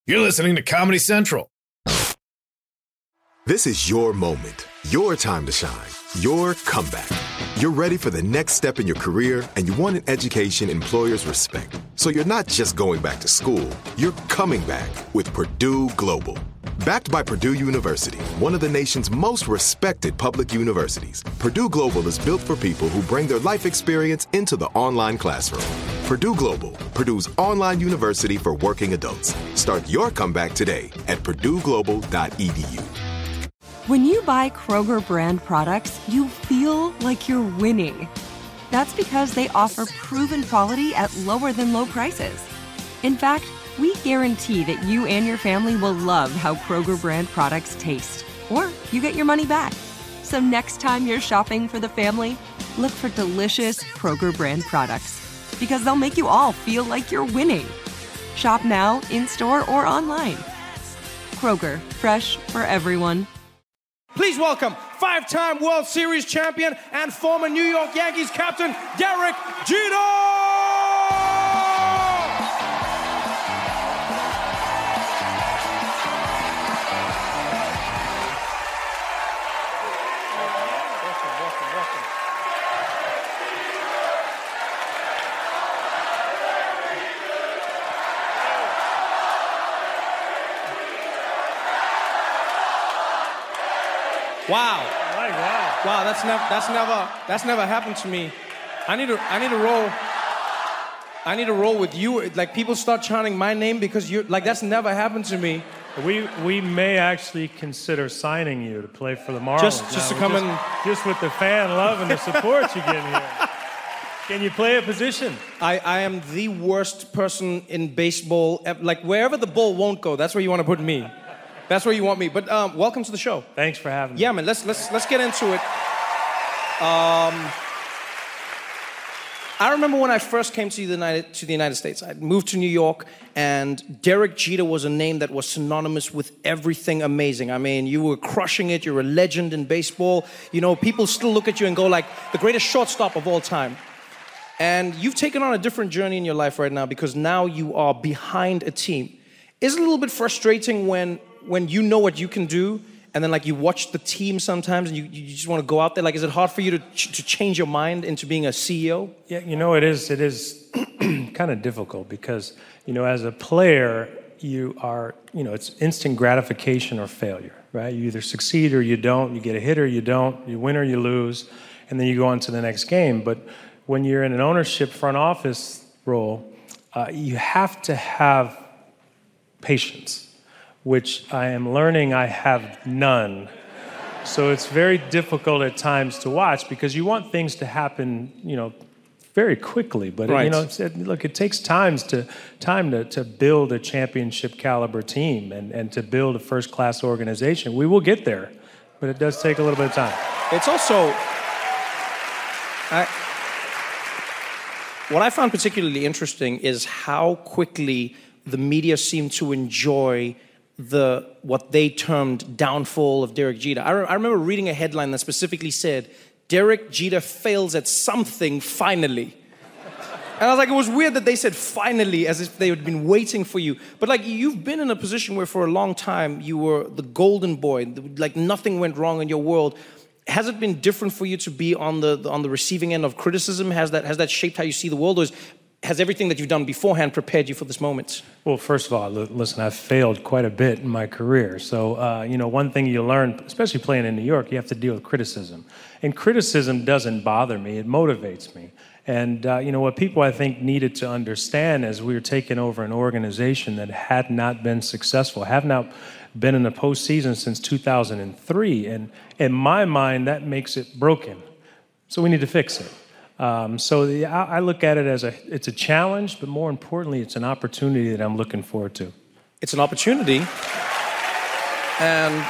You're listening to Comedy Central. This is your moment, your time to shine, your comeback. You're ready for the next step in your career, and you want an education employers respect. So you're not just going back to school, you're coming back with Purdue Global. Backed by Purdue University, one of the nation's most respected public universities, Purdue Global is built for people who bring their life experience into the online classroom. Purdue Global, Purdue's online university for working adults. Start your comeback today at purdueglobal.edu. When you buy Kroger brand products, you feel like you're winning. That's because they offer proven quality at lower than low prices. In fact, we guarantee that you and your family will love how Kroger brand products taste, or you get your money back. So next time you're shopping for the family, look for delicious Kroger brand products, because they'll make you all feel like you're winning. Shop now, in-store, or online. Kroger, fresh for everyone. Please welcome five-time World Series champion and former New York Yankees captain, Derek Jeter! Wow. Wow, that's never happened to me. I need to roll with you. Like, people start chanting my name because you're like, that's never happened to me. We may actually consider signing you to play for the Marlins. Just to come in. Just with the fan love and the support you get here. Can you play a position? I am the worst person in baseball. Like, wherever the ball won't go, that's where you want to put me. That's where you want me. But welcome to the show. Thanks for having me. Yeah, man. Let's get into it. I remember when I first came to the United States. I moved to New York, and Derek Jeter was a name that was synonymous with everything amazing. I mean, you were crushing it. You're a legend in baseball. You know, people still look at you and go like, the greatest shortstop of all time. And you've taken on a different journey in your life right now, because now you are behind a team. Is it a little bit frustrating when you know what you can do, and then like you watch the team sometimes and you just want to go out there? Like, is it hard for you to change your mind into being a CEO? Yeah, you know, it is kind of difficult because, you know, as a player, you are, you know, it's instant gratification or failure, right? You either succeed or you don't. You get a hit or you don't. You win or you lose, and then you go on to the next game. But when you're in an ownership front office role, you have to have patience, which I am learning I have none. So it's very difficult at times to watch because you want things to happen, you know, very quickly. But right. You know, look, it takes time to build a championship caliber team and to build a first class organization. We will get there, but it does take a little bit of time. It's also, what I found particularly interesting is how quickly the media seemed to enjoy what they termed downfall of Derek Jeter. I remember reading a headline that specifically said, Derek Jeter fails at something finally. And I was like, it was weird that they said finally, as if they had been waiting for you. But like, you've been in a position where for a long time you were the golden boy, like nothing went wrong in your world. Has it been different for you to be on the receiving end of criticism? Has that shaped how you see the world? Or has everything that you've done beforehand prepared you for this moment? Well, first of all, listen, I've failed quite a bit in my career. So, you know, one thing you learn, especially playing in New York, you have to deal with criticism. And criticism doesn't bother me. It motivates me. And, you know, what people, I think, needed to understand as we were taking over an organization that had not been successful, have not been in the postseason since 2003. And in my mind, that makes it broken. So we need to fix it. I look at it as it's a challenge, but more importantly, it's an opportunity that I'm looking forward to. It's an opportunity, and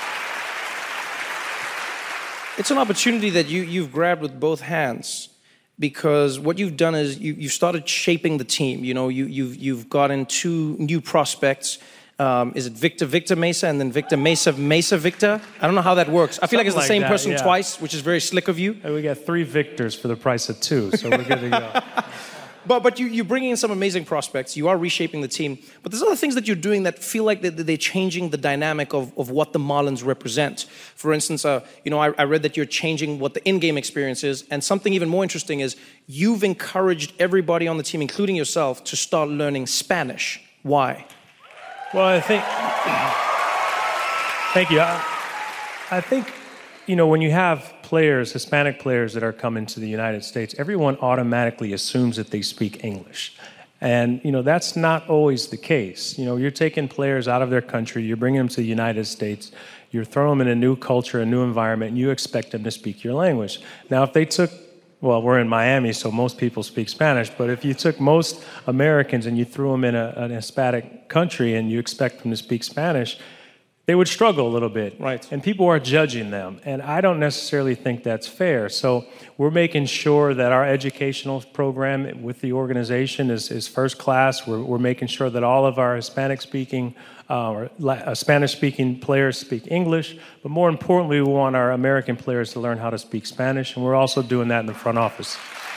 it's an opportunity that you've grabbed with both hands, because what you've done is you've started shaping the team. You know, you've gotten two new prospects. Is it Victor Mesa and then Victor Mesa Victor? I don't know how that works. I feel like it's the same person twice, which is very slick of you. We got 3 Victors for the price of 2, so we're good to go. But you're bringing in some amazing prospects. You are reshaping the team. But there's other things that you're doing that feel like they're changing the dynamic of what the Marlins represent. For instance, I read that you're changing what the in-game experience is. And something even more interesting is you've encouraged everybody on the team, including yourself, to start learning Spanish. Why? Well, I think... Thank you. I think, when you have players, Hispanic players that are coming to the United States, everyone automatically assumes that they speak English. And, that's not always the case. You're taking players out of their country, you're bringing them to the United States, you're throwing them in a new culture, a new environment, and you expect them to speak your language. Now, if they took, well, we're in Miami, so most people speak Spanish, but if you took most Americans and you threw them in an Hispanic country and you expect them to speak Spanish, they would struggle a little bit. Right. And people are judging them. And I don't necessarily think that's fair. So we're making sure that our educational program with the organization is first class. We're making sure that all of our Hispanic-speaking or Spanish-speaking players speak English. But more importantly, we want our American players to learn how to speak Spanish. And we're also doing that in the front office.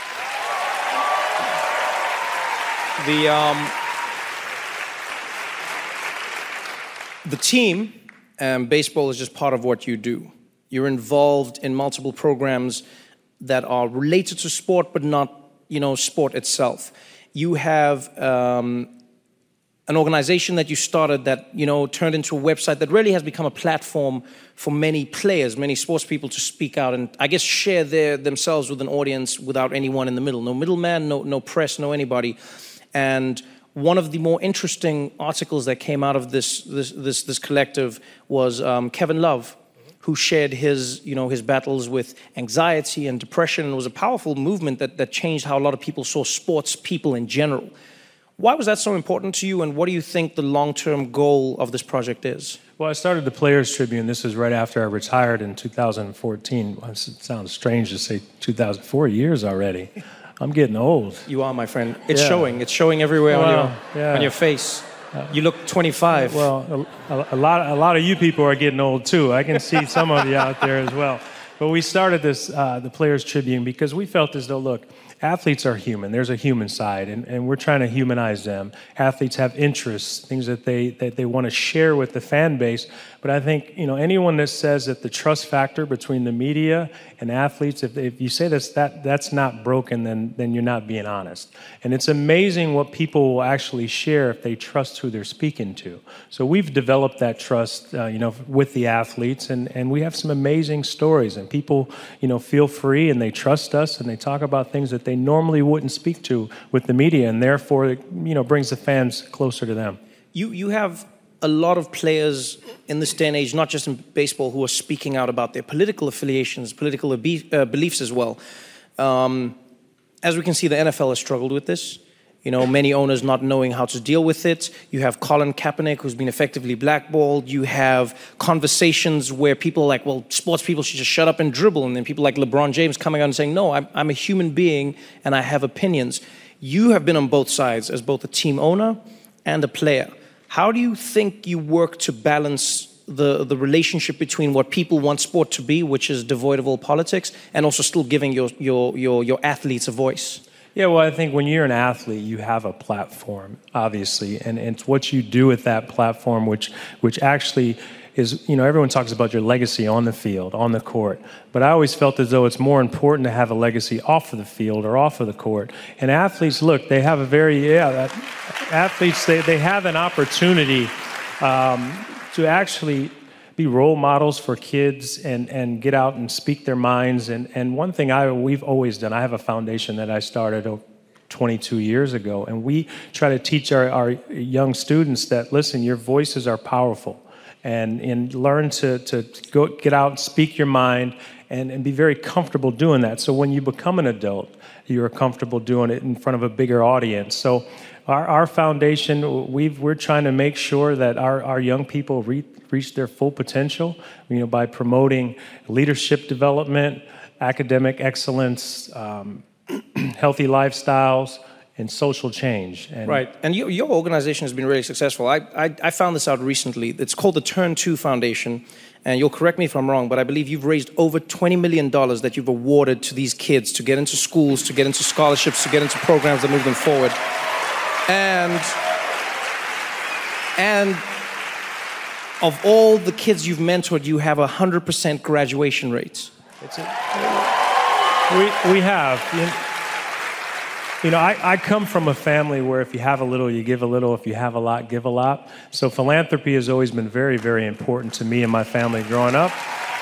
The team, baseball is just part of what you do. You're involved in multiple programs that are related to sport, but not, sport itself. You have an organization that you started that, turned into a website that really has become a platform for many players, many sports people to speak out and, I guess, share themselves with an audience without anyone in the middle. No middleman, no press, no anybody. And one of the more interesting articles that came out of this collective was Kevin Love, who shared his battles with anxiety and depression, and it was a powerful movement that changed how a lot of people saw sports people in general. Why was that so important to you, and what do you think the long-term goal of this project is? Well, I started the Players Tribune. This is right after I retired in 2014. It sounds strange to say 2004 years already. I'm getting old. You are, my friend. It's showing. It's showing everywhere on your face. You look 25. Well, a lot of you people are getting old too. I can see some of you out there as well. But we started this, the Players Tribune, because we felt as though, look, athletes are human. There's a human side, and we're trying to humanize them. Athletes have interests, things that they want to share with the fan base. But I think, anyone that says that the trust factor between the media and athletes, if you say that's not broken, then you're not being honest. And it's amazing what people will actually share if they trust who they're speaking to. So we've developed that trust, with the athletes, and we have some amazing stories. And people, feel free, and they trust us, and they talk about things that they normally wouldn't speak to with the media, and therefore, it brings the fans closer to them. You have a lot of players in this day and age, not just in baseball, who are speaking out about their political affiliations, political beliefs as well. As we can see, the NFL has struggled with this. Many owners not knowing how to deal with it. You have Colin Kaepernick, who's been effectively blackballed. You have conversations where people are like, well, sports people should just shut up and dribble. And then people like LeBron James coming out and saying, no, I'm a human being and I have opinions. You have been on both sides as both a team owner and a player. How do you think you work to balance the relationship between what people want sport to be, which is devoid of all politics, and also still giving your athletes a voice? Yeah, well, I think when you're an athlete, you have a platform, obviously, and it's what you do with that platform, which actually is, everyone talks about your legacy on the field, on the court, but I always felt as though it's more important to have a legacy off of the field or off of the court. And athletes, look, they have athletes, they have an opportunity to actually be role models for kids and get out and speak their minds. And one thing we've always done, I have a foundation that I started 22 years ago, and we try to teach our young students that, listen, your voices are powerful, and learn to go get out and speak your mind and be very comfortable doing that. So when you become an adult, you're comfortable doing it in front of a bigger audience. So our foundation, we're trying to make sure that our young people reach their full potential, by promoting leadership development, academic excellence, healthy lifestyles, and social change. Right, and your organization has been really successful. I found this out recently. It's called the Turn 2 Foundation, and you'll correct me if I'm wrong, but I believe you've raised over $20 million that you've awarded to these kids to get into schools, to get into scholarships, to get into programs that move them forward. And of all the kids you've mentored, you have 100% graduation rates. We have. You know, I come from a family where if you have a little, you give a little. If you have a lot, give a lot. So philanthropy has always been very, very important to me and my family growing up.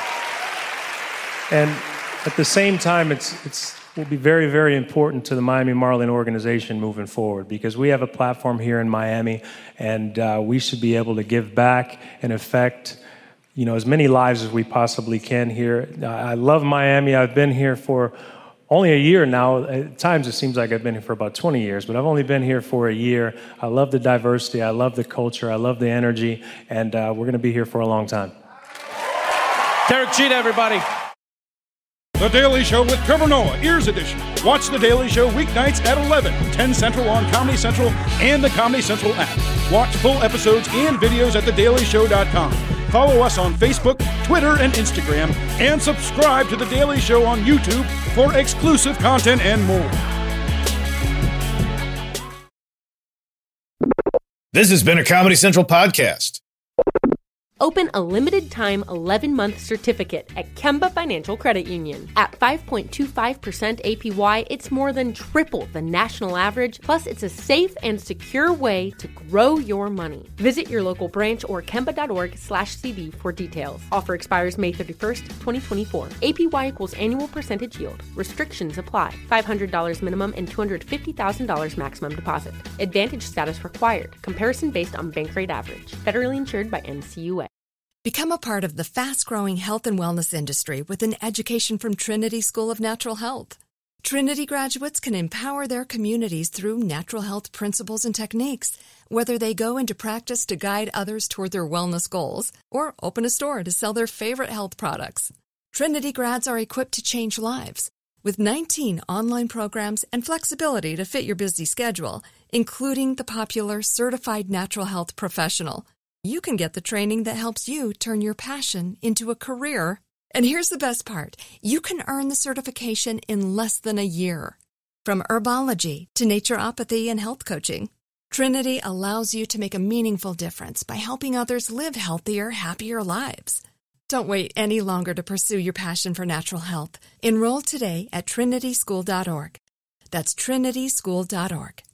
And at the same time, it will be very, very important to the Miami Marlin organization moving forward, because we have a platform here in Miami, and we should be able to give back and affect, you know, as many lives as we possibly can here. I love Miami. I've been here for only a year now. At times it seems like I've been here for about 20 years, but I've only been here for a year. I love the diversity. I love the culture. I love the energy, and we're going to be here for a long time. Derek Jeter, everybody. The Daily Show with Trevor Noah, Ears Edition. Watch The Daily Show weeknights at 11, 10 Central on Comedy Central and the Comedy Central app. Watch full episodes and videos at thedailyshow.com. Follow us on Facebook, Twitter, and Instagram, and subscribe to The Daily Show on YouTube for exclusive content and more. This has been a Comedy Central podcast. Open a limited-time 11-month certificate at Kemba Financial Credit Union. At 5.25% APY, it's more than triple the national average, plus it's a safe and secure way to grow your money. Visit your local branch or kemba.org/CD for details. Offer expires May 31st, 2024. APY equals annual percentage yield. Restrictions apply. $500 minimum and $250,000 maximum deposit. Advantage status required. Comparison based on bank rate average. Federally insured by NCUA. Become a part of the fast-growing health and wellness industry with an education from Trinity School of Natural Health. Trinity graduates can empower their communities through natural health principles and techniques, whether they go into practice to guide others toward their wellness goals or open a store to sell their favorite health products. Trinity grads are equipped to change lives. With 19 online programs and flexibility to fit your busy schedule, including the popular Certified Natural Health Professional, you can get the training that helps you turn your passion into a career. And here's the best part. You can earn the certification in less than a year. From herbology to naturopathy and health coaching, Trinity allows you to make a meaningful difference by helping others live healthier, happier lives. Don't wait any longer to pursue your passion for natural health. Enroll today at trinityschool.org. That's trinityschool.org.